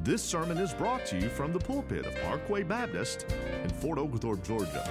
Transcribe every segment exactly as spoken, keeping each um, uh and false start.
This sermon is brought to you from the pulpit of Parkway Baptist in Fort Oglethorpe, Georgia.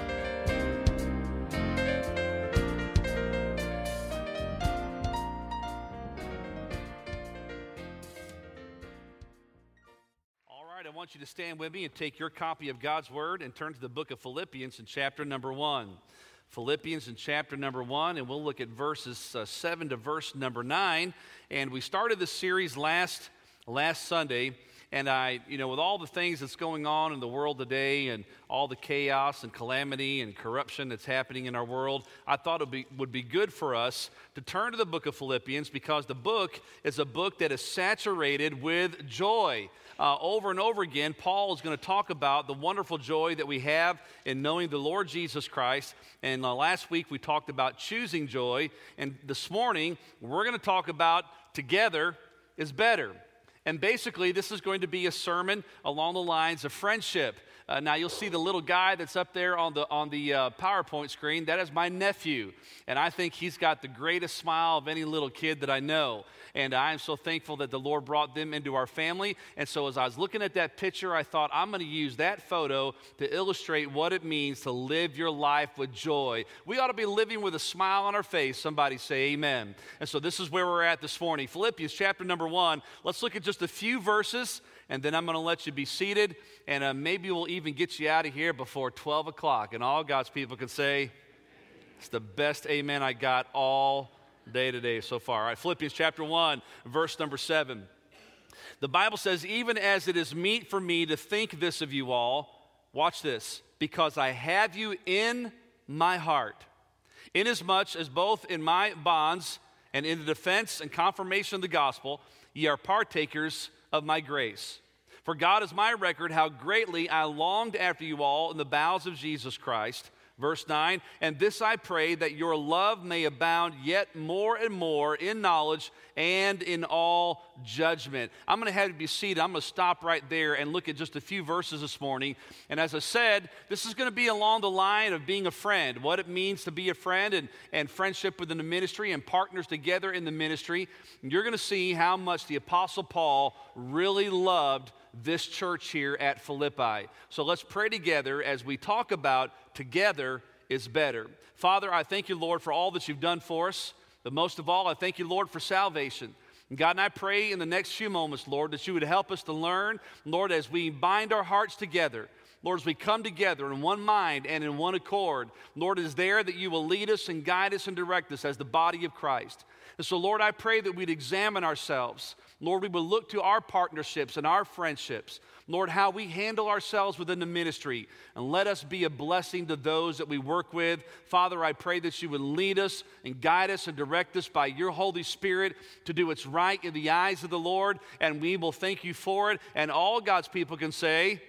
All right, I want you to stand with me and take your copy of God's Word and turn to the book of Philippians in chapter number one. Philippians in chapter number one, and we'll look at verses uh, seven to verse number nine. And we started this series last last Sunday. And I, you know, with all the things that's going on in the world today and all the chaos and calamity and corruption that's happening in our world, I thought it would be, would be good for us to turn to the book of Philippians, because the book is a book that is saturated with joy. Uh, over and over again, Paul is going to talk about the wonderful joy that we have in knowing the Lord Jesus Christ. And uh, last week we talked about choosing joy. And this morning we're going to talk about together is better. And basically, this is going to be a sermon along the lines of friendship. Uh, now, you'll see the little guy that's up there on the on the uh, PowerPoint screen. That is my nephew, and I think he's got the greatest smile of any little kid that I know. And I am so thankful that the Lord brought them into our family. And so as I was looking at that picture, I thought, I'm going to use that photo to illustrate what it means to live your life with joy. We ought to be living with a smile on our face. Somebody say amen. And so this is where we're at this morning. Philippians chapter number one. Let's look at just a few verses, and then I'm going to let you be seated, and uh, maybe we'll even get you out of here before twelve o'clock. And all God's people can say, it's the best amen I got all day today so far. All right, Philippians chapter one, verse number seven. The Bible says, even as it is meet for me to think this of you all, watch this, because I have you in my heart, inasmuch as both in my bonds and in the defense and confirmation of the gospel, ye are partakers of my grace. For God is my record, how greatly I longed after you all in the bowels of Jesus Christ. Verse nine, and this I pray, that your love may abound yet more and more in knowledge and in all judgment. I'm going to have you be seated. I'm going to stop right there and look at just a few verses this morning. And as I said, this is going to be along the line of being a friend, what it means to be a friend and, and friendship within the ministry and partners together in the ministry. And you're going to see how much the Apostle Paul really loved this church here at Philippi. So let's pray together as we talk about together is better. Father, I thank you, Lord, for all that you've done for us. But most of all, I thank you, Lord, for salvation. And God, and I pray in the next few moments, Lord, that you would help us to learn, Lord, as we bind our hearts together. Lord, as we come together in one mind and in one accord, Lord, it is there that you will lead us and guide us and direct us as the body of Christ. And so, Lord, I pray that we'd examine ourselves. Lord, we will look to our partnerships and our friendships. Lord, how we handle ourselves within the ministry. And let us be a blessing to those that we work with. Father, I pray that you would lead us and guide us and direct us by your Holy Spirit to do what's right in the eyes of the Lord. And we will thank you for it. And all God's people can say,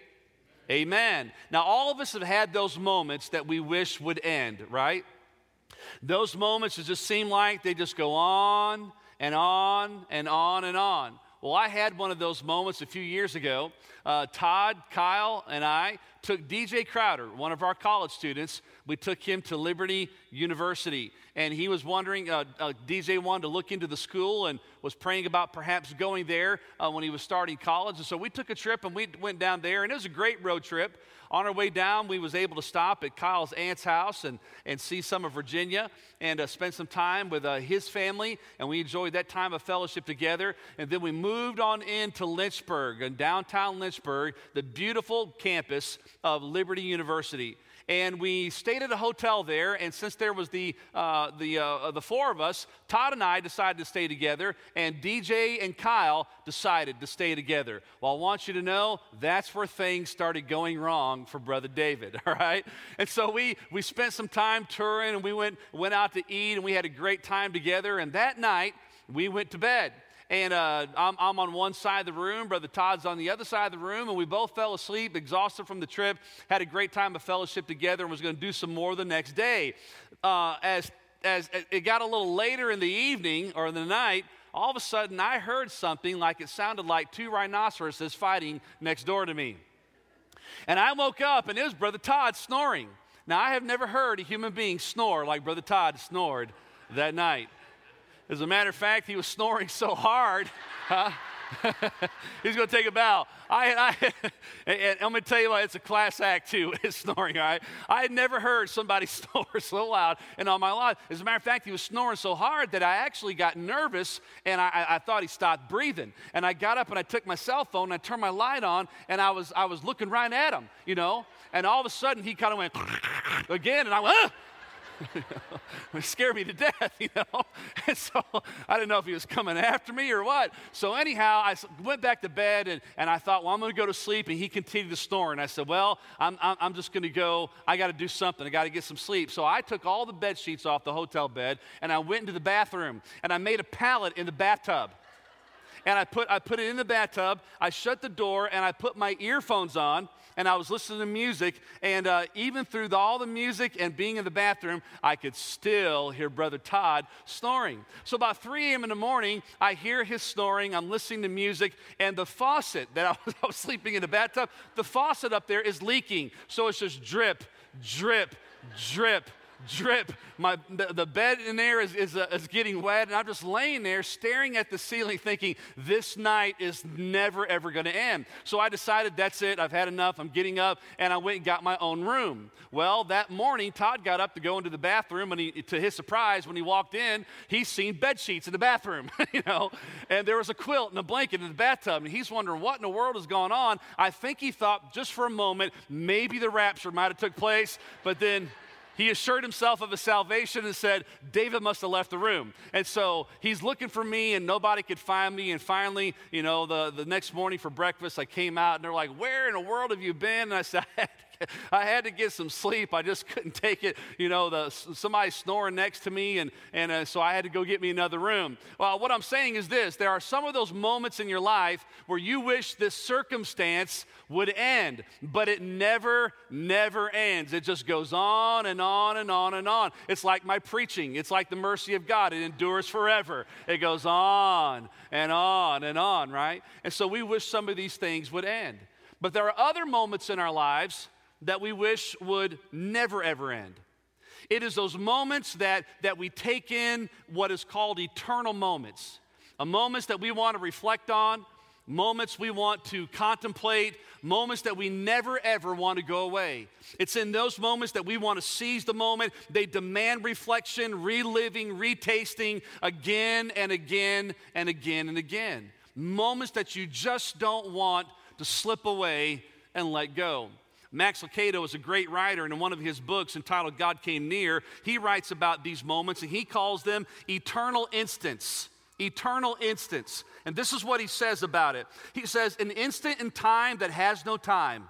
amen. Now, all of us have had those moments that we wish would end, right? Those moments that just seem like they just go on and on and on and on. Well, I had one of those moments a few years ago. Uh, Todd, Kyle, and I took D J Crowder, one of our college students. We took him to Liberty University, and he was wondering, uh, uh, D J wanted to look into the school and was praying about perhaps going there uh, when he was starting college. And so we took a trip, and we went down there, and it was a great road trip. On our way down, we was able to stop at Kyle's aunt's house and, and see some of Virginia and uh, spend some time with uh, his family, and we enjoyed that time of fellowship together. And then we moved on into Lynchburg, in downtown Lynchburg, the beautiful campus of Liberty University. And we stayed at a hotel there, and since there was the uh, the uh, the four of us, Todd and I decided to stay together, and D J and Kyle decided to stay together. Well, I want you to know that's where things started going wrong for Brother David, all right? And so we we spent some time touring, and we went went out to eat, and we had a great time together, and that night, we went to bed. And uh, I'm, I'm on one side of the room, Brother Todd's on the other side of the room, and we both fell asleep, exhausted from the trip, had a great time of fellowship together, and was going to do some more the next day. Uh, as, as it got a little later in the evening or in the night, all of a sudden I heard something like it sounded like two rhinoceroses fighting next door to me. And I woke up, and it was Brother Todd snoring. Now, I have never heard a human being snore like Brother Todd snored that night. As a matter of fact, he was snoring so hard, huh, He's going to take a bow. I, I, and, and I'm going to tell you what, it's a class act too, is snoring, all right? I had never heard somebody snore so loud in all my life. As a matter of fact, he was snoring so hard that I actually got nervous, and I, I thought he stopped breathing. And I got up and I took my cell phone and I turned my light on, and I was, I was looking right at him, you know? And all of a sudden, he kind of went again, and I went, ah! It scared me to death, you know. And so I didn't know if he was coming after me or what. So anyhow, I went back to bed, and, and I thought, well, I'm going to go to sleep. And he continued to snore. And I said, well, I'm, I'm, I'm just going to go. I got to do something. I got to get some sleep. So I took all the bed sheets off the hotel bed, and I went into the bathroom, and I made a pallet in the bathtub. And I put, I put it in the bathtub. I shut the door, and I put my earphones on. And I was listening to music, and uh, even through the, all the music and being in the bathroom, I could still hear Brother Todd snoring. So about three a.m. in the morning, I hear his snoring. I'm listening to music, and the faucet that I was, I was sleeping in the bathtub, the faucet up there is leaking. So it's just drip, drip, drip, drip. My, the, the bed in there is, is, uh, is getting wet, and I'm just laying there staring at the ceiling thinking, this night is never, ever going to end. So I decided, that's it. I've had enough. I'm getting up, and I went and got my own room. Well, that morning, Todd got up to go into the bathroom, and he, to his surprise, when he walked in, he's seen bed sheets in the bathroom, you know, and there was a quilt and a blanket in the bathtub, and he's wondering what in the world is going on. I think he thought just for a moment, maybe the rapture might have took place, but then he assured himself of his salvation and said, David must have left the room. And so he's looking for me, and nobody could find me. And finally, you know, the, the next morning for breakfast, I came out, and they're like, where in the world have you been? And I said, I had to get, I had to get some sleep. I just couldn't take it. You know, the, somebody snoring next to me, and, and uh, so I had to go get me another room. Well, what I'm saying is this. There are some of those moments in your life where you wish this circumstance would end, but it never, never ends. It just goes on and on and on and on. It's like my preaching. It's like the mercy of God. It endures forever. It goes on and on and on, right? And so we wish some of these things would end. But there are other moments in our lives that we wish would never, ever end. It is those moments that, that we take in what is called eternal moments, a moments that we want to reflect on, moments we want to contemplate, moments that we never, ever want to go away. It's in those moments that we want to seize the moment. They demand reflection, reliving, retasting again and again and again and again. Moments that you just don't want to slip away and let go. Max Lucado is a great writer, and in one of his books entitled God Came Near, he writes about these moments, and he calls them eternal instants. Eternal instants. And this is what he says about it. He says, an instant in time that has no time.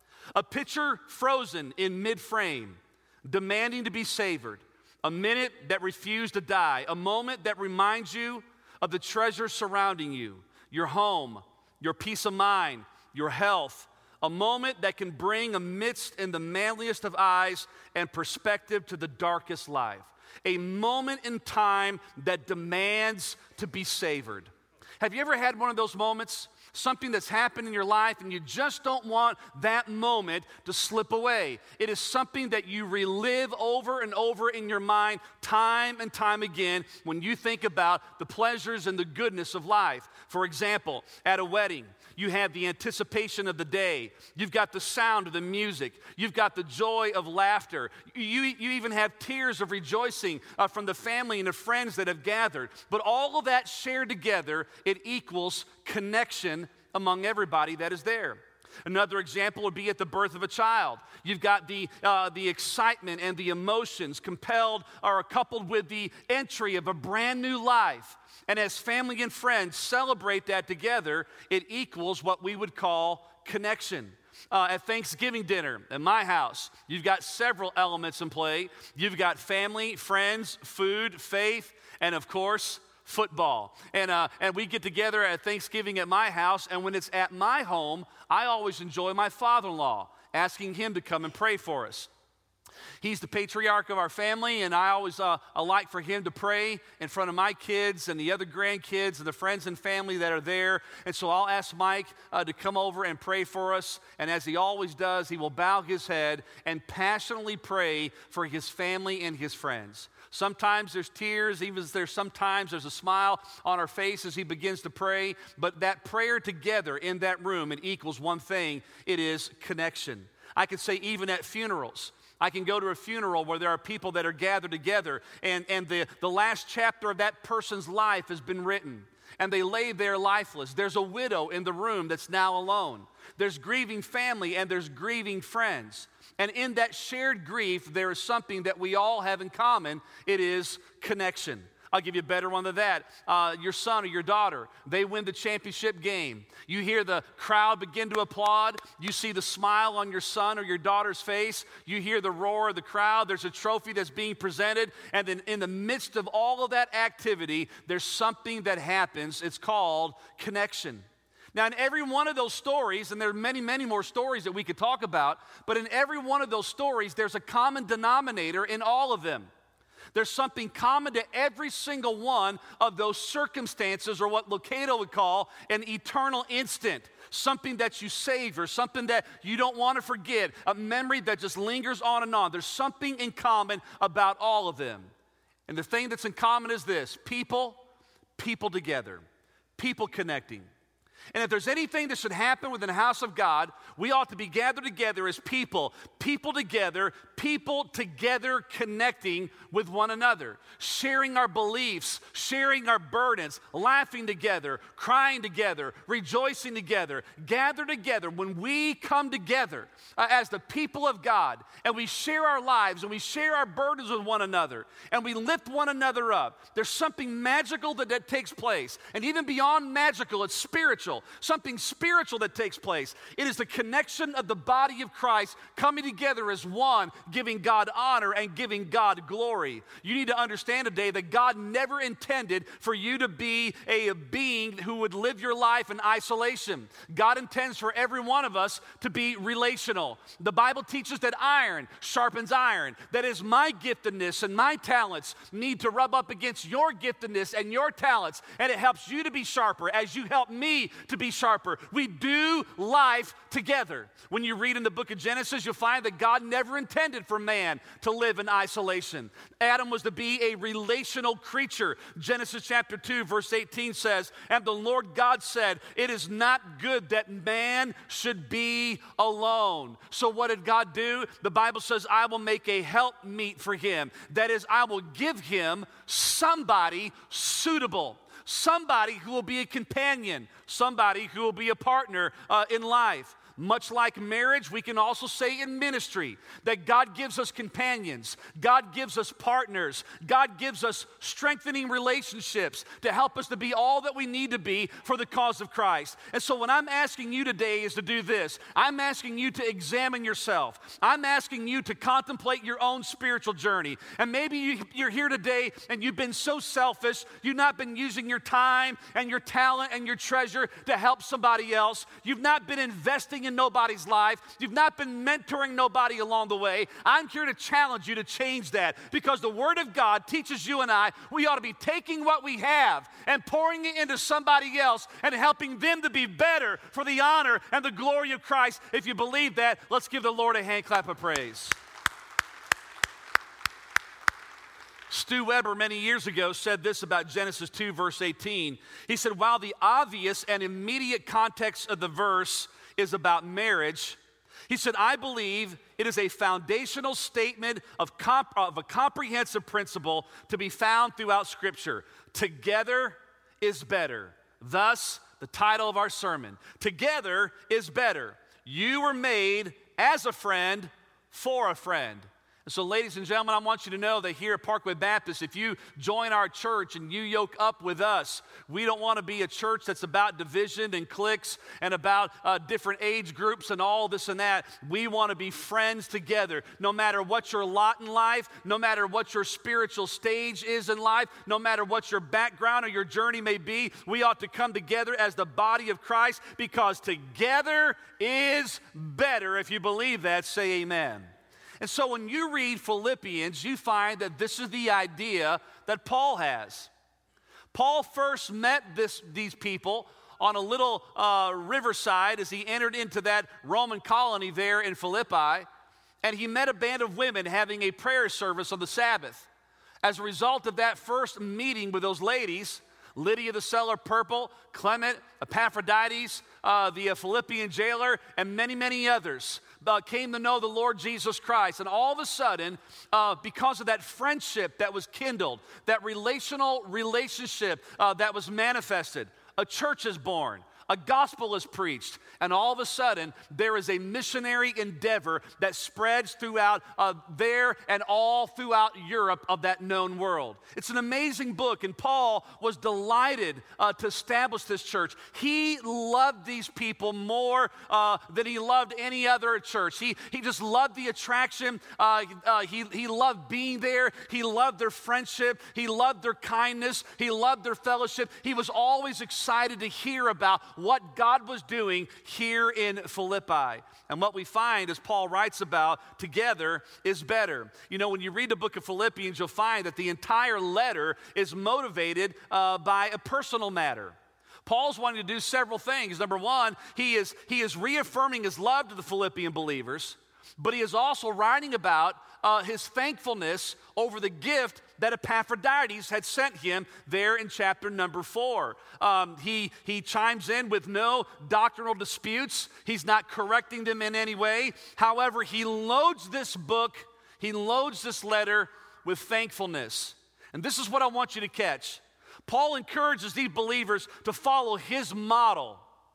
A picture frozen in mid-frame, demanding to be savored. A minute that refused to die. A moment that reminds you of the treasures surrounding you. Your home, your peace of mind, your health. A moment that can bring a mist in the manliest of eyes and perspective to the darkest life. A moment in time that demands to be savored. Have you ever had one of those moments? Something that's happened in your life and you just don't want that moment to slip away. It is something that you relive over and over in your mind time and time again when you think about the pleasures and the goodness of life. For example, at a wedding, you have the anticipation of the day. You've got the sound of the music. You've got the joy of laughter. You, you even have tears of rejoicing uh, from the family and the friends that have gathered. But all of that shared together, it equals connection among everybody that is there. Another example would be at the birth of a child. You've got the, uh, the excitement and the emotions compelled or coupled with the entry of a brand new life. And as family and friends celebrate that together, it equals what we would call connection. Uh, at Thanksgiving dinner at my house, you've got several elements in play. You've got family, friends, food, faith, and of course, football. And, uh, and we get together at Thanksgiving at my house, and when it's at my home, I always enjoy my father-in-law, asking him to come and pray for us. He's the patriarch of our family, and I always uh, I like for him to pray in front of my kids and the other grandkids and the friends and family that are there. And so I'll ask Mike uh, to come over and pray for us. And as he always does, he will bow his head and passionately pray for his family and his friends. Sometimes there's tears, even there's sometimes there's a smile on our face as he begins to pray. But that prayer together in that room, it equals one thing. It is connection. I could say even at funerals. I can go to a funeral where there are people that are gathered together, and, and the, the last chapter of that person's life has been written, and they lay there lifeless. There's a widow in the room that's now alone. There's grieving family, and there's grieving friends. And in that shared grief, there is something that we all have in common. It is connection. I'll give you a better one than that. Uh, your son or your daughter, they win the championship game. You hear the crowd begin to applaud. You see the smile on your son or your daughter's face. You hear the roar of the crowd. There's a trophy that's being presented. And then in the midst of all of that activity, there's something that happens. It's called connection. Now, in every one of those stories, and there are many, many more stories that we could talk about, but in every one of those stories, there's a common denominator in all of them. There's something common to every single one of those circumstances, or what Lucado would call an eternal instant, something that you savor, something that you don't want to forget, a memory that just lingers on and on. There's something in common about all of them. And the thing that's in common is this: people, people together, people connecting. And if there's anything that should happen within the house of God, we ought to be gathered together as people, people together, people together connecting with one another, sharing our beliefs, sharing our burdens, laughing together, crying together, rejoicing together, gather together. When we come together uh, as the people of God, and we share our lives, and we share our burdens with one another, and we lift one another up, there's something magical that, that takes place. And even beyond magical, it's spiritual. Something spiritual that takes place. It is the connection of the body of Christ coming together as one, giving God honor and giving God glory. You need to understand today that God never intended for you to be a being who would live your life in isolation. God intends for every one of us to be relational. The Bible teaches that iron sharpens iron. That is, my giftedness and my talents need to rub up against your giftedness and your talents, and it helps you to be sharper as you help me to be sharper. We do life together. When you read in the book of Genesis, you'll find that God never intended for man to live in isolation. Adam was to be a relational creature. Genesis chapter two, verse eighteen says, "And the Lord God said, it is not good that man should be alone." So what did God do? The Bible says, "I will make a helpmeet for him." That is, I will give him somebody suitable. Somebody who will be a companion, somebody who will be a partner uh, in life. Much like marriage, we can also say in ministry that God gives us companions, God gives us partners, God gives us strengthening relationships to help us to be all that we need to be for the cause of Christ. And so what I'm asking you today is to do this. I'm asking you to examine yourself. I'm asking you to contemplate your own spiritual journey. And maybe you, you're here today and you've been so selfish, you've not been using your time and your talent and your treasure to help somebody else. You've not been investing in nobody's life. You've not been mentoring nobody along the way. I'm here to challenge you to change that, because the Word of God teaches you and I we ought to be taking what we have and pouring it into somebody else and helping them to be better for the honor and the glory of Christ. If you believe that, let's give the Lord a hand clap of praise. Stu Weber many years ago said this about Genesis two, verse eighteen. He said, while the obvious and immediate context of the verse is about marriage, he said, I believe it is a foundational statement of, comp- of a comprehensive principle to be found throughout Scripture. Together is better. Thus, the title of our sermon, Together is Better. You were made as a friend for a friend. So, ladies and gentlemen, I want you to know that here at Parkway Baptist, if you join our church and you yoke up with us, we don't want to be a church that's about division and cliques and about uh, different age groups and all this and that. We want to be friends together. No matter what your lot in life, no matter what your spiritual stage is in life, no matter what your background or your journey may be, we ought to come together as the body of Christ, because together is better. If you believe that, say amen. And so when you read Philippians, you find that this is the idea that Paul has. Paul first met this, these people on a little uh, riverside as he entered into that Roman colony there in Philippi, and he met a band of women having a prayer service on the Sabbath. As a result of that first meeting with those ladies, Lydia the seller of purple, Clement, Epaphroditus, uh, the uh, Philippian jailer, and many, many others uh, came to know the Lord Jesus Christ. And all of a sudden, uh, because of that friendship that was kindled, that relational relationship uh, that was manifested, a church is born. A gospel is preached, and all of a sudden, there is a missionary endeavor that spreads throughout uh, there and all throughout Europe of that known world. It's an amazing book, and Paul was delighted uh, to establish this church. He loved these people more uh, than he loved any other church. He, he just loved the attraction. Uh, uh, he, he loved being there. He loved their friendship. He loved their kindness. He loved their fellowship. He was always excited to hear about what God was doing here in Philippi. And what we find, as Paul writes about, together is better. You know, when you read the book of Philippians, you'll find that the entire letter is motivated uh, by a personal matter. Paul's wanting to do several things. Number one, he is, he is reaffirming his love to the Philippian believers, but he is also writing about uh, his thankfulness over the gift that Epaphroditus had sent him there in chapter number four. Um, he, he chimes in with no doctrinal disputes. He's not correcting them in any way. However, he loads this book, he loads this letter with thankfulness. And this is what I want you to catch. Paul encourages these believers to follow his model.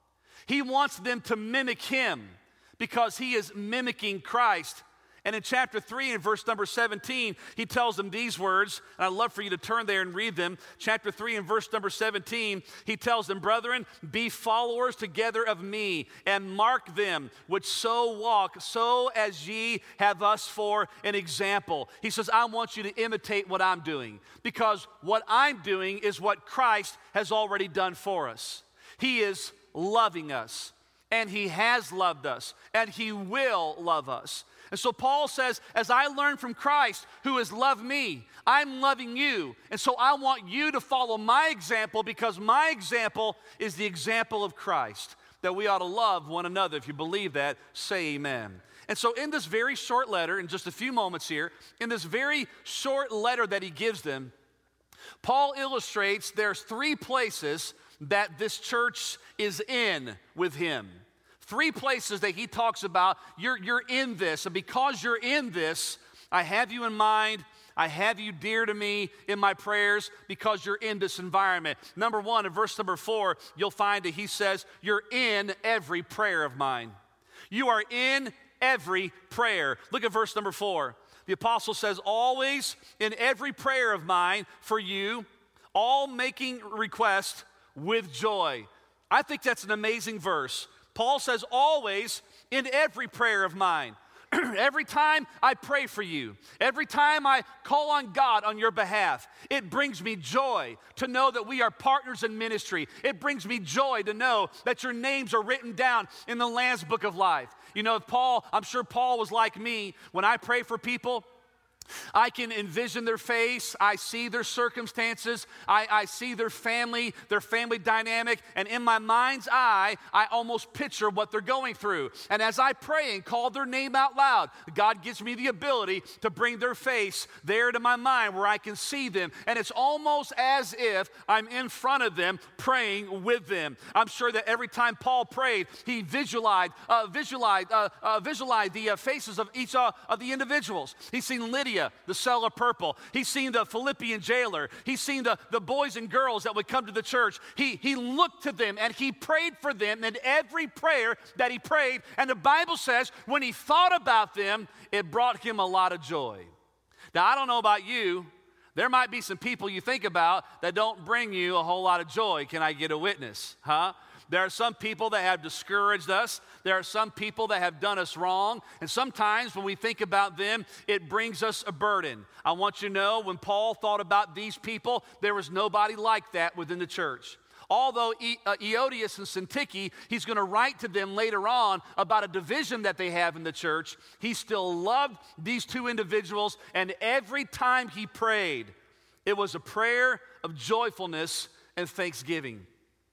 He wants them to mimic him because he is mimicking Christ. And in chapter three and verse number seventeen, he tells them these words, and I'd love for you to turn there and read them. Chapter three and verse number seventeen, he tells them, "Brethren, be followers together of me, and mark them which so walk, so as ye have us for an example." He says, I want you to imitate what I'm doing, because what I'm doing is what Christ has already done for us. He is loving us, and he has loved us, and he will love us. And so Paul says, as I learned from Christ, who has loved me, I'm loving you. And so I want you to follow my example, because my example is the example of Christ, that we ought to love one another. If you believe that, say amen. And so in this very short letter, in just a few moments here, in this very short letter that he gives them, Paul illustrates there's three places that this church is in with him. Three places that he talks about, you're, you're in this, and because you're in this, I have you in mind, I have you dear to me in my prayers because you're in this environment. Number one, in verse number four, you'll find that he says, you're in every prayer of mine. You are in every prayer. Look at verse number four. The apostle says, always in every prayer of mine for you, all making request with joy. I think that's an amazing verse. Paul says, always in every prayer of mine. Every time I pray for you, every time I call on God on your behalf, it brings me joy to know that we are partners in ministry. It brings me joy to know that your names are written down in the Lamb's Book of Life. You know, Paul, I'm sure Paul was like me. When I pray for people, I can envision their face, I see their circumstances, I, I see their family, their family dynamic, and in my mind's eye, I almost picture what they're going through. And as I pray and call their name out loud, God gives me the ability to bring their face there to my mind where I can see them. And it's almost as if I'm in front of them praying with them. I'm sure that every time Paul prayed, he visualized, uh, visualized, uh, uh, visualized the uh, faces of each uh, of the individuals. He's seen Lydia, the seller of purple. He's seen the Philippian jailer. He's seen the, the boys and girls that would come to the church. He, he looked to them and he prayed for them in every prayer that he prayed. And the Bible says when he thought about them, it brought him a lot of joy. Now, I don't know about you. There might be some people you think about that don't bring you a whole lot of joy. Can I get a witness? Huh? There are some people that have discouraged us. There are some people that have done us wrong. And sometimes when we think about them, it brings us a burden. I want you to know when Paul thought about these people, there was nobody like that within the church. Although e- uh, Eodias and Syntyche, he's going to write to them later on about a division that they have in the church, he still loved these two individuals, and every time he prayed, it was a prayer of joyfulness and thanksgiving.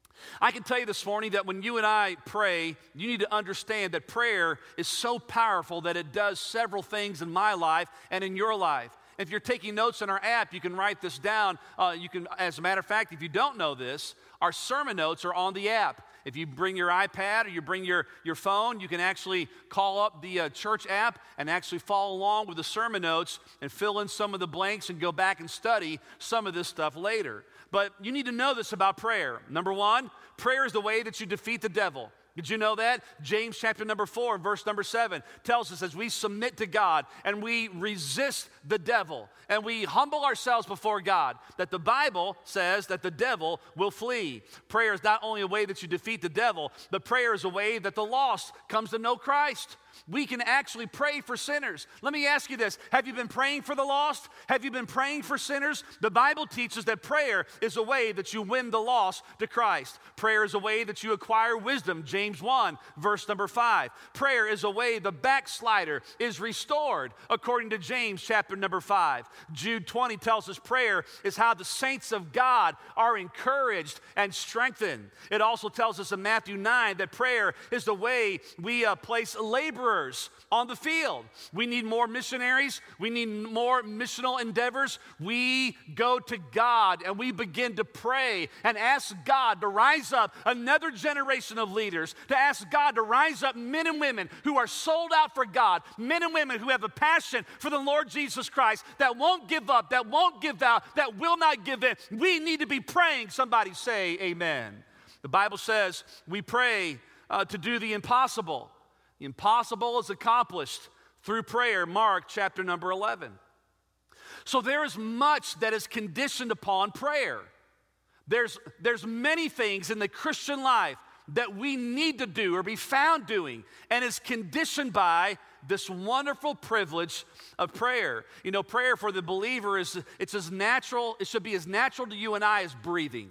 I can tell you this morning that when you and I pray, you need to understand that prayer is so powerful that it does several things in my life and in your life. If you're taking notes in our app, you can write this down. Uh, you can, as a matter of fact, if you don't know this, our sermon notes are on the app. If you bring your iPad or you bring your, your phone, you can actually call up the uh, church app and actually follow along with the sermon notes and fill in some of the blanks and go back and study some of this stuff later. But you need to know this about prayer. Number one, prayer is the way that you defeat the devil. Did you know that? James chapter number four, verse number seven tells us as we submit to God and we resist the devil and we humble ourselves before God, that the Bible says that the devil will flee. Prayer is not only a way that you defeat the devil, but prayer is a way that the lost comes to know Christ. We can actually pray for sinners. Let me ask you this. Have you been praying for the lost? Have you been praying for sinners? The Bible teaches that prayer is a way that you win the lost to Christ. Prayer is a way that you acquire wisdom. James one, verse number five. Prayer is a way the backslider is restored, according to James chapter number five. Jude twenty tells us prayer is how the saints of God are encouraged and strengthened. It also tells us in Matthew nine that prayer is the way we uh, place laborers on the field. We need more missionaries. We need more missional endeavors. We go to God and we begin to pray and ask God to rise up another generation of leaders, to ask God to rise up men and women who are sold out for God, men and women who have a passion for the Lord Jesus Christ, that won't give up, that won't give out, that will not give in. We need to be praying. Somebody say amen. The Bible says we pray uh, to do the impossible. The impossible is accomplished through prayer, Mark chapter number eleven. So there is much that is conditioned upon prayer. There's, there's many things in the Christian life that we need to do or be found doing, and is conditioned by this wonderful privilege of prayer. You know, prayer for the believer is it's as natural, it should be as natural to you and I as breathing.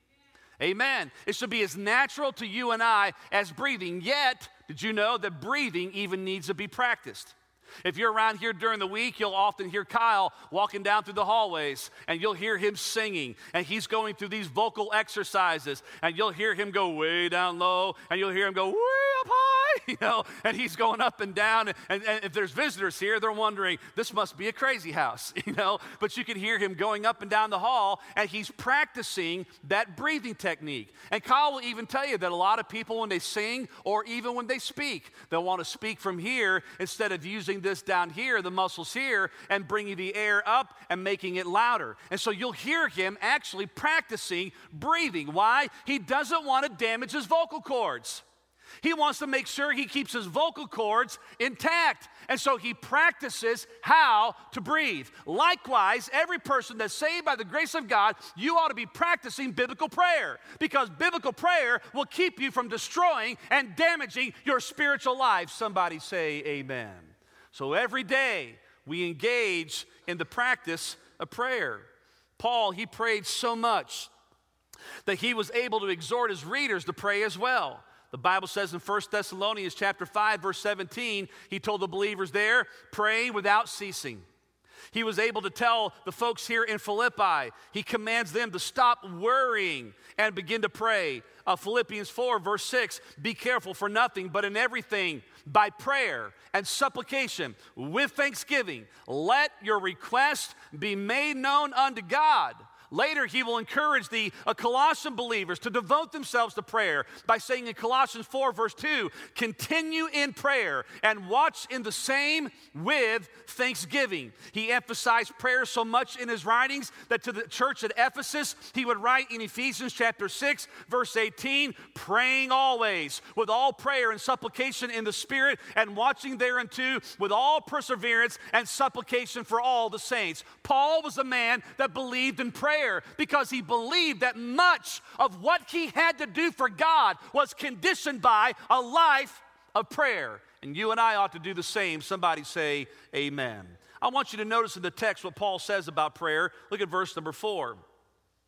Amen. It should be as natural to you and I as breathing. Yet, did you know that breathing even needs to be practiced? If you're around here during the week, you'll often hear Kyle walking down through the hallways, and you'll hear him singing, and he's going through these vocal exercises, and you'll hear him go way down low, and you'll hear him go way up high, you know, and he's going up and down, and, and if there's visitors here, they're wondering, this must be a crazy house, you know, but you can hear him going up and down the hall, and he's practicing that breathing technique. And Kyle will even tell you that a lot of people, when they sing, or even when they speak, they'll want to speak from here instead of using this down here, the muscles here, and bringing the air up and making it louder. And so you'll hear him actually practicing breathing. Why? He doesn't want to damage his vocal cords. He wants to make sure he keeps his vocal cords intact. And so he practices how to breathe. Likewise, every person that's saved by the grace of God, you ought to be practicing biblical prayer, because biblical prayer will keep you from destroying and damaging your spiritual life. Somebody say amen. So every day we engage in the practice of prayer. Paul, he prayed so much that he was able to exhort his readers to pray as well. The Bible says in First Thessalonians chapter five, verse seventeen, he told the believers there, pray without ceasing. He was able to tell the folks here in Philippi, he commands them to stop worrying and begin to pray. Uh, Philippians four, verse six, be careful for nothing, but in everything, by prayer and supplication, with thanksgiving, let your requests be made known unto God. Later, he will encourage the uh, Colossian believers to devote themselves to prayer by saying in Colossians four, verse two, continue in prayer and watch in the same with thanksgiving. He emphasized prayer so much in his writings that to the church at Ephesus, he would write in Ephesians chapter six, verse eighteen, praying always with all prayer and supplication in the Spirit, and watching thereunto with all perseverance and supplication for all the saints. Paul was a man that believed in prayer, because he believed that much of what he had to do for God was conditioned by a life of prayer. And you and I ought to do the same. Somebody say amen. I want you to notice in the text what Paul says about prayer. Look at verse number four.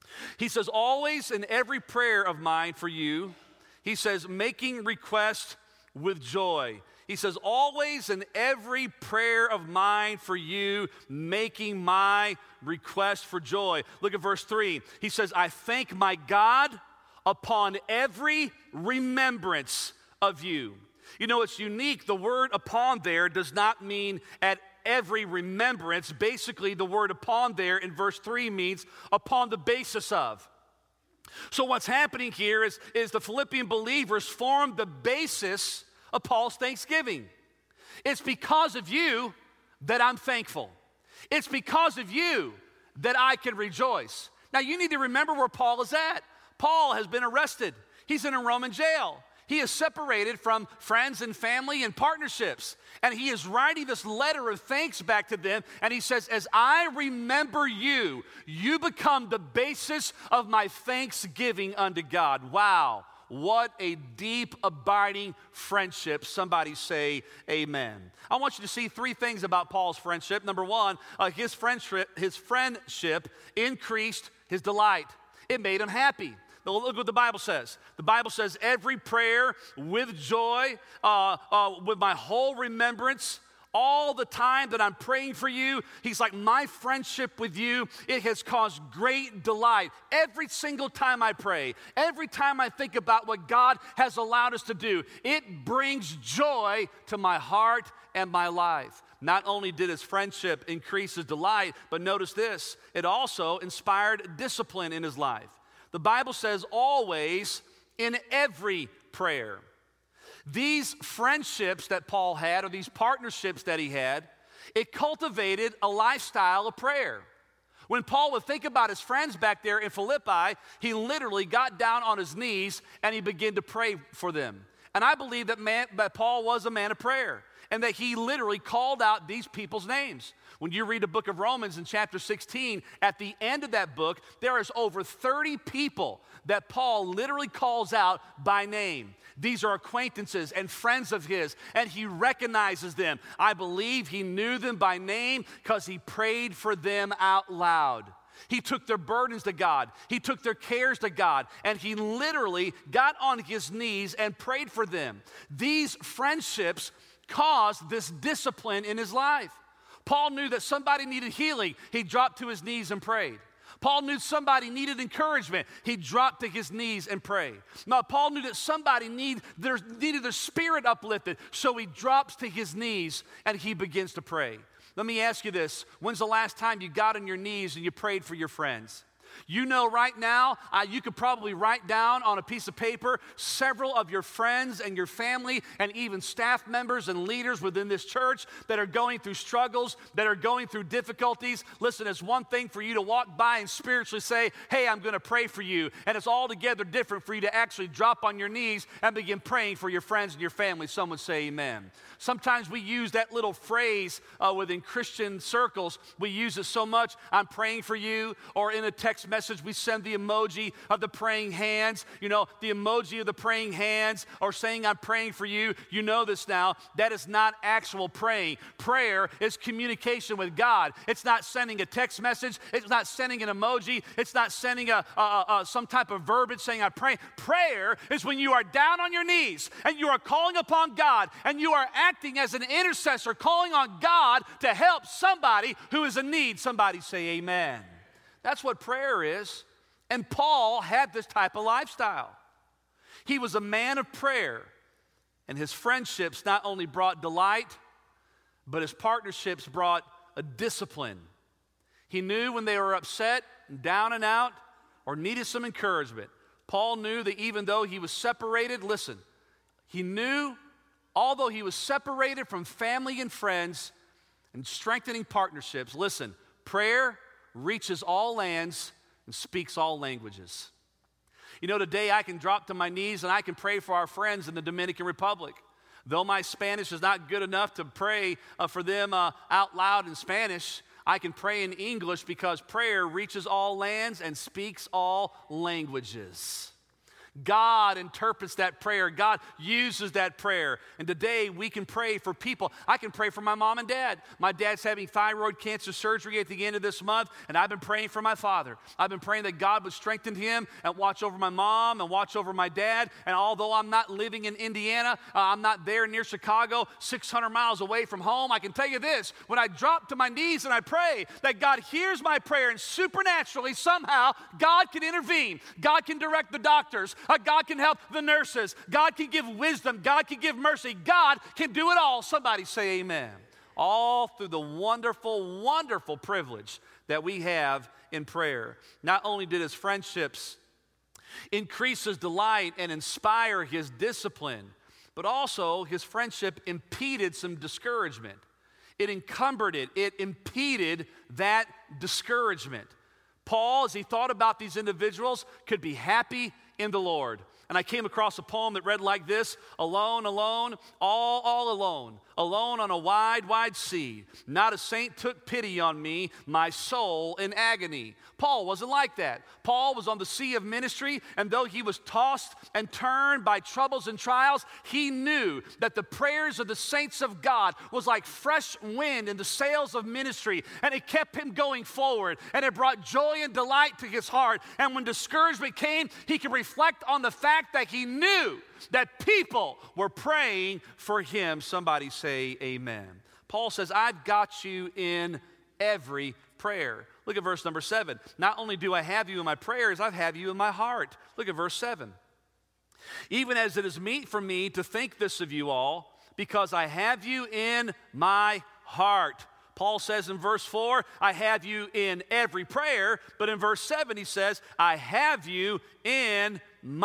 He says, always in every prayer of mine for you, he says, making request with joy. He says, always in every prayer of mine for you, making my request for joy. Look at verse three. He says, I thank my God upon every remembrance of you. You know, it's unique. The word upon there does not mean at every remembrance. Basically, the word upon there in verse three means upon the basis of. So what's happening here is, is the Philippian believers formed the basis of Paul's thanksgiving. It's because of you that I'm thankful. It's because of you that I can rejoice. Now, you need to remember where Paul is at. Paul has been arrested. He's in a Roman jail. He is separated from friends and family and partnerships. And he is writing this letter of thanks back to them. And he says, as I remember you, you become the basis of my thanksgiving unto God. Wow, what a deep, abiding friendship. Somebody say amen. I want you to see three things about Paul's friendship. Number one, uh, his friendship, his friendship increased his delight. It made him happy. Look what the Bible says. The Bible says, every prayer with joy, uh, uh, with my whole remembrance, all the time that I'm praying for you. He's like, my friendship with you, it has caused great delight. Every single time I pray, every time I think about what God has allowed us to do, it brings joy to my heart and my life. Not only did his friendship increase his delight, but notice this, it also inspired discipline in his life. The Bible says always in every prayer. These friendships that Paul had, or these partnerships that he had, it cultivated a lifestyle of prayer. When Paul would think about his friends back there in Philippi, he literally got down on his knees and he began to pray for them. And I believe that, man, that Paul was a man of prayer, and that he literally called out these people's names. When you read the book of Romans in chapter sixteen, at the end of that book, there is over thirty people that Paul literally calls out by name. These are acquaintances and friends of his, and he recognizes them. I believe he knew them by name because he prayed for them out loud. He took their burdens to God. He took their cares to God, and he literally got on his knees and prayed for them. These friendships caused this discipline in his life. Paul knew that somebody needed healing. He dropped to his knees and prayed. Paul knew somebody needed encouragement. He dropped to his knees and prayed. Now, Paul knew that somebody need their, needed their spirit uplifted, so he drops to his knees and he begins to pray. Let me ask you this. When's the last time you got on your knees and you prayed for your friends? You know right now, uh, you could probably write down on a piece of paper several of your friends and your family and even staff members and leaders within this church that are going through struggles, that are going through difficulties. Listen, it's one thing for you to walk by and spiritually say, hey, I'm going to pray for you. And it's altogether different for you to actually drop on your knees and begin praying for your friends and your family. Someone say amen. Sometimes we use that little phrase uh, within Christian circles. We use it so much, I'm praying for you, or in a text message, we send the emoji of the praying hands, you know, the emoji of the praying hands, or saying I'm praying for you. You know this now. That is not actual praying. Prayer is communication with God. It's not sending a text message. It's not sending an emoji. It's not sending a, a, a some type of verbiage saying I'm praying. Prayer is when you are down on your knees and you are calling upon God and you are acting as an intercessor, calling on God to help somebody who is in need. Somebody say amen. That's what prayer is. And Paul had this type of lifestyle. He was a man of prayer, and his friendships not only brought delight, but his partnerships brought a discipline. He knew when they were upset, down and out, or needed some encouragement. Paul knew that even though he was separated, listen, he knew although he was separated from family and friends and strengthening partnerships, listen, prayer reaches all lands and speaks all languages. You know, today I can drop to my knees and I can pray for our friends in the Dominican Republic. Though my Spanish is not good enough to pray uh, for them uh, out loud in Spanish, I can pray in English because prayer reaches all lands and speaks all languages. God interprets that prayer. God uses that prayer. And today we can pray for people. I can pray for my mom and dad. My dad's having thyroid cancer surgery at the end of this month, and I've been praying for my father. I've been praying that God would strengthen him and watch over my mom and watch over my dad. And although I'm not living in Indiana, uh, I'm not there near Chicago, six hundred miles away from home, I can tell you this, when I drop to my knees and I pray, that God hears my prayer, and supernaturally, somehow, God can intervene. God can direct the doctors. Uh, God can help the nurses. God can give wisdom. God can give mercy. God can do it all. Somebody say amen. All through the wonderful, wonderful privilege that we have in prayer. Not only did his friendships increase his delight and inspire his discipline, but also his friendship impeded some discouragement. It encumbered it. It impeded that discouragement. Paul, as he thought about these individuals, could be happy in the Lord. And I came across a poem that read like this: alone, alone, all, all alone, alone on a wide, wide sea. Not a saint took pity on me, my soul in agony. Paul wasn't like that. Paul was on the sea of ministry, and though he was tossed and turned by troubles and trials, he knew that the prayers of the saints of God was like fresh wind in the sails of ministry, and it kept him going forward, and it brought joy and delight to his heart. And when discouragement came, he could reflect on the fact that he knew that people were praying for him. Somebody say amen. Paul says, I've got you in every prayer. Look at verse number seven. Not only do I have you in my prayers, I have you in my heart. Look at verse seven. Even as it is meet for me to think this of you all, because I have you in my heart. Paul says in verse four, I have you in every prayer. But in verse seven, he says, I have you in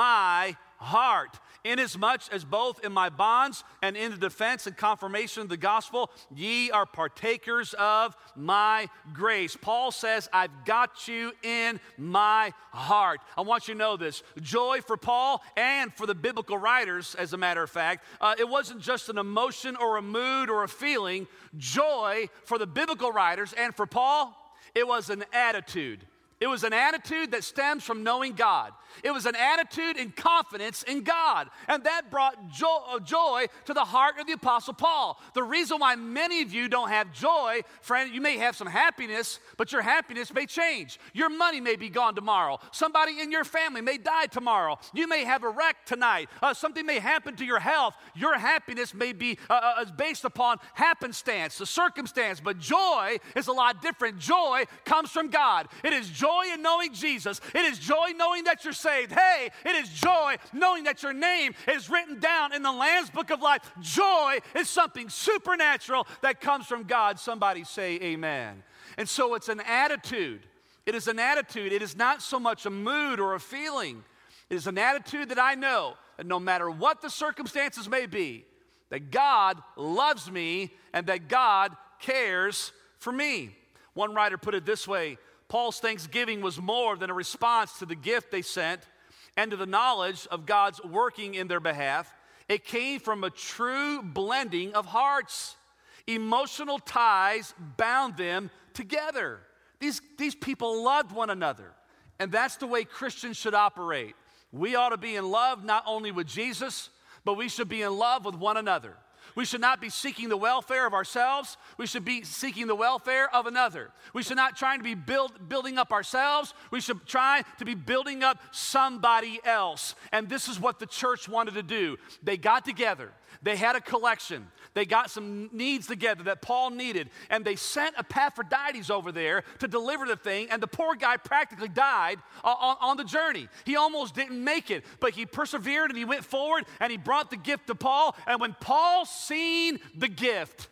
my heart. Inasmuch as both in my bonds and in the defense and confirmation of the gospel, ye are partakers of my grace. Paul says, I've got you in my heart. I want you to know this. Joy for Paul and for the biblical writers, as a matter of fact, uh, it wasn't just an emotion or a mood or a feeling. Joy for the biblical writers and for Paul, it was an attitude. It was an attitude that stems from knowing God. It was an attitude and confidence in God. And that brought jo- joy to the heart of the Apostle Paul. The reason why many of you don't have joy, friend, you may have some happiness, but your happiness may change. Your money may be gone tomorrow. Somebody in your family may die tomorrow. You may have a wreck tonight. Uh, something may happen to your health. Your happiness may be uh, uh, based upon happenstance, the circumstance. But joy is a lot different. Joy comes from God. It is joy in knowing Jesus. It is joy knowing that you're saved. Hey, it is joy knowing that your name is written down in the Lamb's Book of Life. Joy is something supernatural that comes from God. Somebody say amen. And so it's an attitude. It is an attitude. It is not so much a mood or a feeling. It is an attitude that I know that no matter what the circumstances may be, that God loves me and that God cares for me. One writer put it this way: Paul's thanksgiving was more than a response to the gift they sent and to the knowledge of God's working in their behalf. It came from a true blending of hearts. Emotional ties bound them together. These, these people loved one another, and that's the way Christians should operate. We ought to be in love not only with Jesus, but we should be in love with one another. We should not be seeking the welfare of ourselves. We should be seeking the welfare of another. We should not try to be build, building up ourselves. We should try to be building up somebody else. And this is what the church wanted to do. They got together. They had a collection. They got some needs together that Paul needed, and they sent Epaphroditus over there to deliver the thing, and the poor guy practically died uh, on, on the journey. He almost didn't make it, but he persevered and he went forward, and he brought the gift to Paul. And when Paul seen the gift,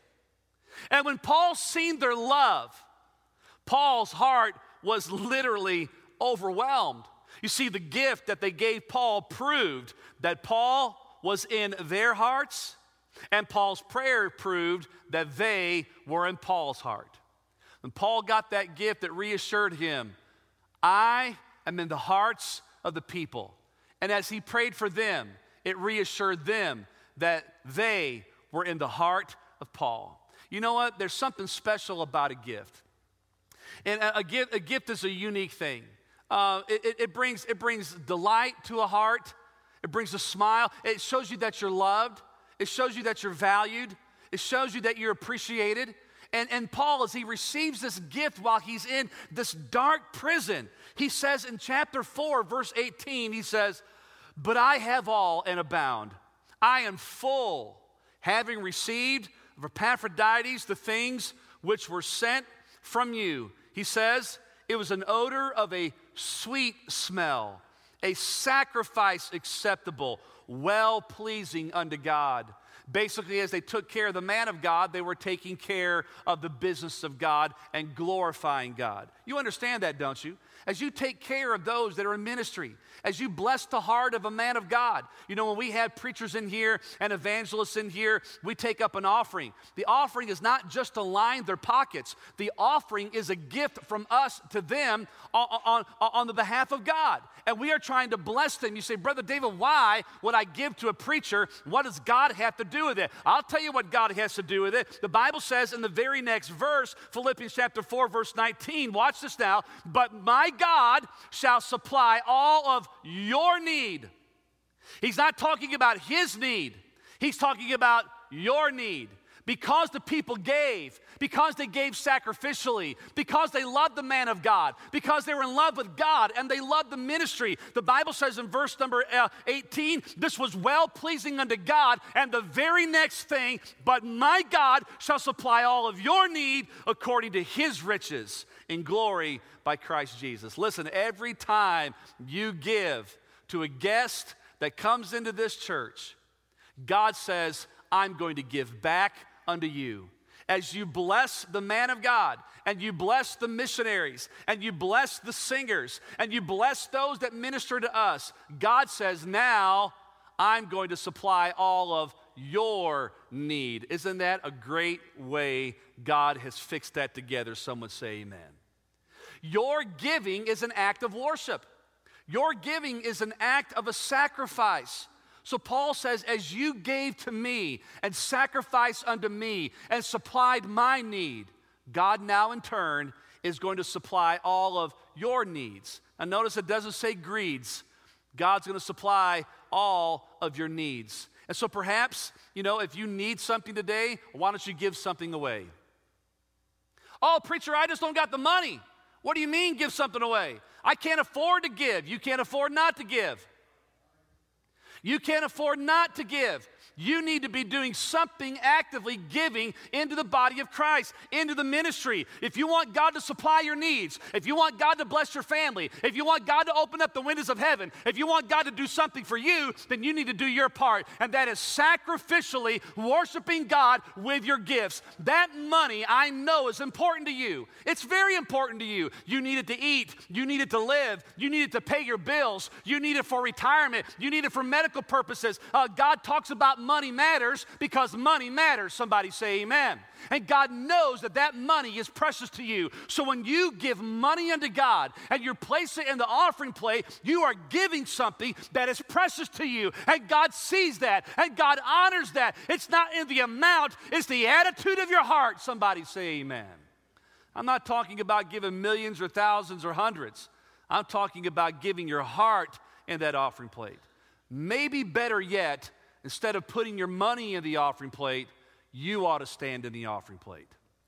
and when Paul seen their love, Paul's heart was literally overwhelmed. You see, the gift that they gave Paul proved that Paul was in their hearts, and Paul's prayer proved that they were in Paul's heart. When Paul got that gift, it reassured him, I am in the hearts of the people. And as he prayed for them, it reassured them that they were in the heart of Paul. You know what? There's something special about a gift. And a, a, gift, a gift is a unique thing. Uh, it, it, it, brings, it brings delight to a heart. It brings a smile. It shows you that you're loved. It shows you that you're valued. It shows you that you're appreciated. And, and Paul, as he receives this gift while he's in this dark prison, he says in chapter four, verse eighteen, he says, "But I have all and abound. I am full, having received of Epaphroditus the things which were sent from you." He says, "It was an odor of a sweet smell, a sacrifice acceptable, well-pleasing unto God." Basically, as they took care of the man of God, they were taking care of the business of God and glorifying God. You understand that, don't you? As you take care of those that are in ministry, as you bless the heart of a man of God. You know, when we have preachers in here and evangelists in here, we take up an offering. The offering is not just to line their pockets. The offering is a gift from us to them on, on, on the behalf of God. And we are trying to bless them. You say, "Brother David, why would I give to a preacher? What does God have to do with it?" I'll tell you what God has to do with it. The Bible says in the very next verse, Philippians chapter four, verse nineteen, watch this now, "But my God shall supply all of your need." He's not talking about his need. He's talking about your need. Because the people gave, because they gave sacrificially, because they loved the man of God, because they were in love with God and they loved the ministry. The Bible says in verse number uh, eighteen, "This was well-pleasing unto God." And the very next thing, "But my God shall supply all of your need according to his riches in glory by Christ Jesus." Listen, every time you give to a guest that comes into this church, God says, "I'm going to give back unto you." As you bless the man of God, and you bless the missionaries, and you bless the singers, and you bless those that minister to us, God says, "Now I'm going to supply all of your need." Isn't that a great way God has fixed that together? Someone say amen. Your giving is an act of worship. Your giving is an act of a sacrifice. So Paul says, as you gave to me and sacrificed unto me and supplied my need, God now in turn is going to supply all of your needs. Now notice it doesn't say greeds. God's going to supply all of your needs. And so perhaps, you know, if you need something today, why don't you give something away? "Oh, preacher, I just don't got the money." What do you mean give something away? I can't afford to give. You can't afford not to give. You can't afford not to give. You need to be doing something actively, giving into the body of Christ, into the ministry. If you want God to supply your needs, if you want God to bless your family, if you want God to open up the windows of heaven, if you want God to do something for you, then you need to do your part. And that is sacrificially worshiping God with your gifts. That money, I know, is important to you. It's very important to you. You need it to eat. You need it to live. You need it to pay your bills. You need it for retirement. You need it for medical purposes. Uh, God talks about money matters because money matters. Somebody say amen. And God knows that that money is precious to you. So when you give money unto God and you place it in the offering plate, you are giving something that is precious to you. And God sees that and God honors that. It's not in the amount, it's the attitude of your heart. Somebody say amen. I'm not talking about giving millions or thousands or hundreds. I'm talking about giving your heart in that offering plate. Maybe better yet, instead of putting your money in the offering plate, you ought to stand in the offering plate.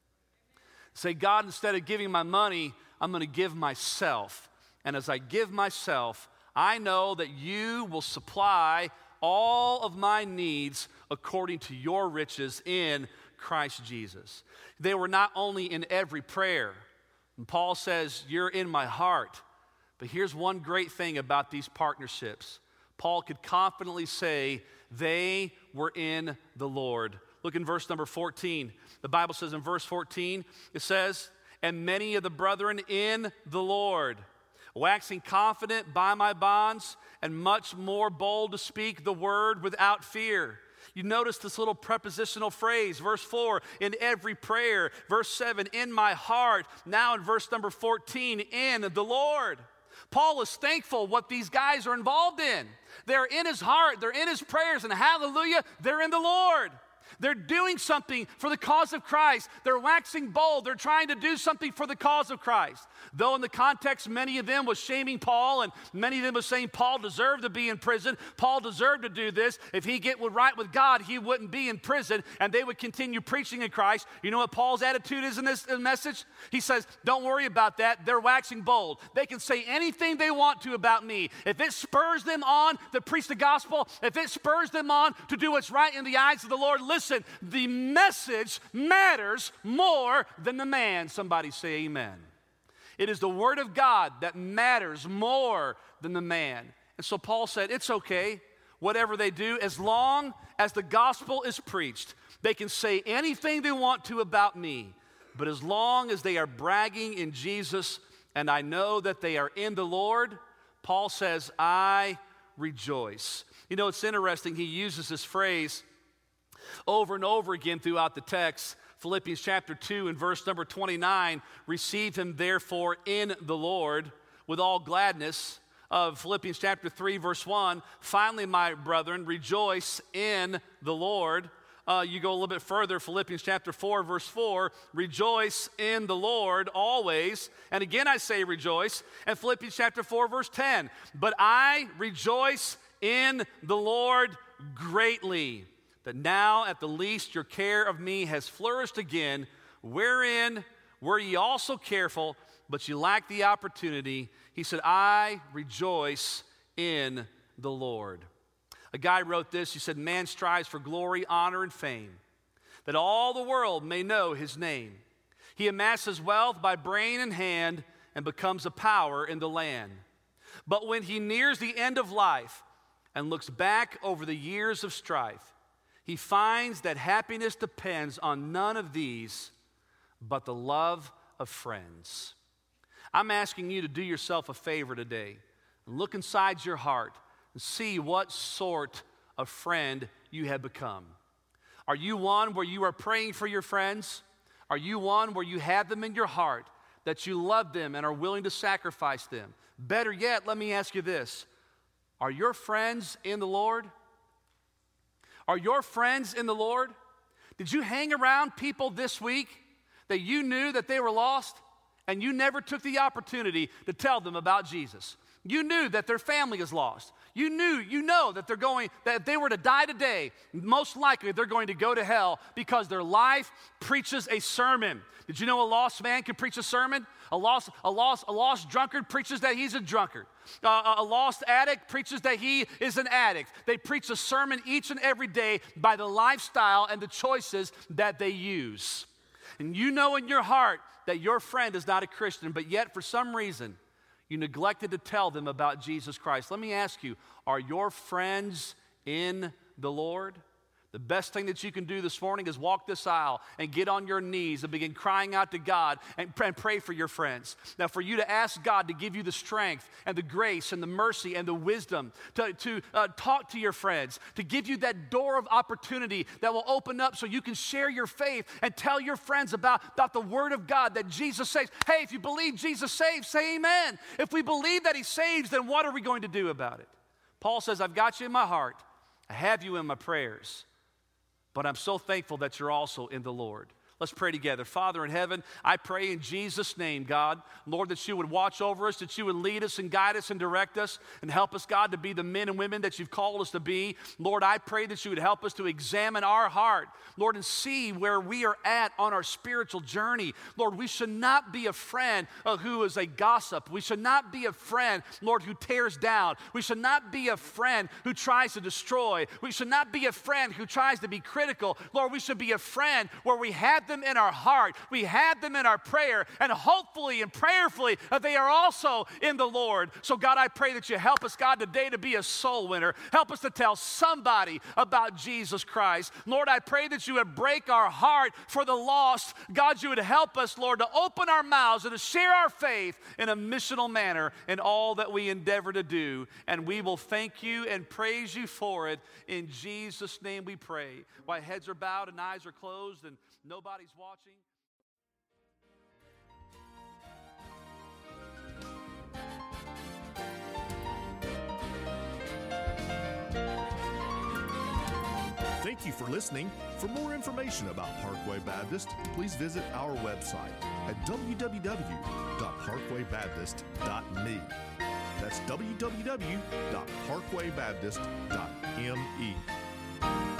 Say, God, instead of giving my money, I'm going to give myself. And as I give myself, I know that you will supply all of my needs according to your riches in Christ Jesus. They were not only in every prayer. And Paul says, you're in my heart. But here's one great thing about these partnerships. Paul could confidently say they were in the Lord. Look in verse number fourteen. The Bible says in verse fourteen, it says, and many of the brethren in the Lord, waxing confident by my bonds, and much more bold to speak the word without fear. You notice this little prepositional phrase, verse four, in every prayer. Verse seven, in my heart. Now in verse number fourteen, in the Lord. Paul is thankful what these guys are involved in. They're in his heart, they're in his prayers, and hallelujah, they're in the Lord. They're doing something for the cause of Christ. They're waxing bold. They're trying to do something for the cause of Christ. Though in the context, many of them was shaming Paul, and many of them was saying Paul deserved to be in prison. Paul deserved to do this. If he get right with God, he wouldn't be in prison, and they would continue preaching in Christ. You know what Paul's attitude is in this message? He says, don't worry about that. They're waxing bold. They can say anything they want to about me. If it spurs them on to preach the gospel, if it spurs them on to do what's right in the eyes of the Lord, listen. The message matters more than the man. Somebody say amen. It is the word of God that matters more than the man. And so Paul said, it's okay, whatever they do, as long as the gospel is preached. They can say anything they want to about me, but as long as they are bragging in Jesus and I know that they are in the Lord, Paul says, I rejoice. You know, it's interesting, he uses this phrase over and over again throughout the text. Philippians chapter two and verse number twenty-nine, receive him therefore in the Lord with all gladness. Of Philippians chapter three verse one, finally my brethren, rejoice in the Lord. Uh, you go a little bit further, Philippians chapter four verse four, rejoice in the Lord always. And again I say rejoice. And Philippians chapter four verse ten, but I rejoice in the Lord greatly, that now at the least your care of me has flourished again, wherein were ye also careful, but ye lacked the opportunity. He said, I rejoice in the Lord. A guy wrote this, he said, man strives for glory, honor, and fame, that all the world may know his name. He amasses wealth by brain and hand and becomes a power in the land. But when he nears the end of life and looks back over the years of strife, he finds that happiness depends on none of these but the love of friends. I'm asking you to do yourself a favor today and look inside your heart and see what sort of friend you have become. Are you one where you are praying for your friends? Are you one where you have them in your heart, that you love them and are willing to sacrifice them? Better yet, let me ask you this. Are your friends in the Lord? Are your friends in the Lord? Did you hang around people this week that you knew that they were lost and you never took the opportunity to tell them about Jesus? You knew that their family is lost. You knew, you know that they're going, that if they were to die today, most likely they're going to go to hell because their life preaches a sermon. Did you know a lost man can preach a sermon? A lost, a lost, a lost drunkard preaches that he's a drunkard. Uh, a lost addict preaches that he is an addict. They preach a sermon each and every day by the lifestyle and the choices that they use. And you know in your heart that your friend is not a Christian, but yet for some reason you neglected to tell them about Jesus Christ. Let me ask you, are your friends in the Lord? The best thing that you can do this morning is walk this aisle and get on your knees and begin crying out to God and pray for your friends. Now, for you to ask God to give you the strength and the grace and the mercy and the wisdom to, to uh, talk to your friends, to give you that door of opportunity that will open up so you can share your faith and tell your friends about, about the Word of God that Jesus saves. Hey, if you believe Jesus saves, say amen. If we believe that He saves, then what are we going to do about it? Paul says, I've got you in my heart. I have you in my prayers. But I'm so thankful that you're also in the Lord. Let's pray together. Father in heaven, I pray in Jesus' name, God, Lord, that you would watch over us, that you would lead us and guide us and direct us and help us, God, to be the men and women that you've called us to be. Lord, I pray that you would help us to examine our heart, Lord, and see where we are at on our spiritual journey. Lord, we should not be a friend uh, who is a gossip. We should not be a friend, Lord, who tears down. We should not be a friend who tries to destroy. We should not be a friend who tries to be critical. Lord, we should be a friend where we have them in our heart, we have them in our prayer, and hopefully and prayerfully uh, they are also in the Lord. So God, I pray that you help us, God, today to be a soul winner. Help us to tell somebody about Jesus Christ. Lord, I pray that you would break our heart for the lost. God, you would help us, Lord, to open our mouths and to share our faith in a missional manner in all that we endeavor to do. And we will thank you and praise you for it. In Jesus' name we pray. While heads are bowed and eyes are closed and nobody's watching. Thank you for listening. For more information about Parkway Baptist, please visit our website at w w w dot parkway baptist dot m e. That's w w w dot parkway baptist dot m e.